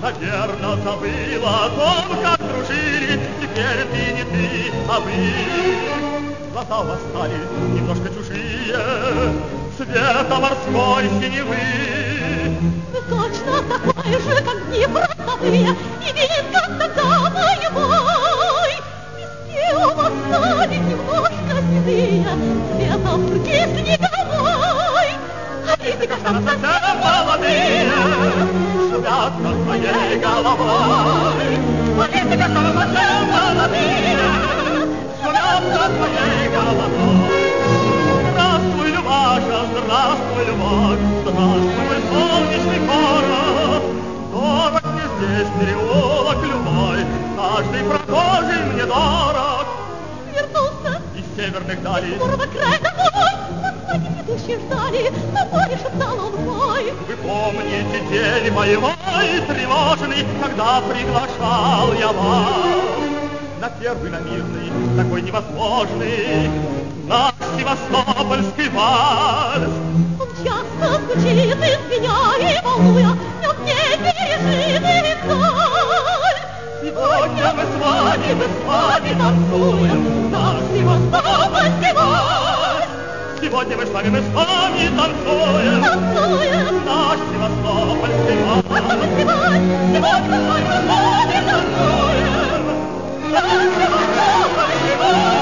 Наверно, забыла о том, как дружили. Теперь ты не ты, а вы. Глаза у вас стали немножко чужие, цвета морской синевы. Вы точно такой же, как дни простовые, и вид, как тогда боевой. Виски у вас стали немножко седые, цвета фурги снеговой. А лица, кажется, совсем молодые, шумят над твоей головой. А лица, кажется, совсем молодые, шумят над твоей головой. Здравствуй, Любаша, здравствуй, любовь, здравствуй, мой солнечный город. Дорог мне здесь переулок любой, каждый прохожий мне дорог. вернулся Из северных далей, скорого края домой. На свадьбе ведущие ждали, на море шептал он мой. вы помните день боевой, тревожный, когда приглашал я вас на первый, на мирный, такой невозможный, наш севастопольский вальс. Он часто звучит из меня и волнуя, в нем не пережитый вдаль. Сегодня мы с вами танцуем наш севастопольский вальс. Сегодня мы с вами танцуем наш севастопольский вальс. Сегодня мы с вами танцуем наш севастопольский вальс.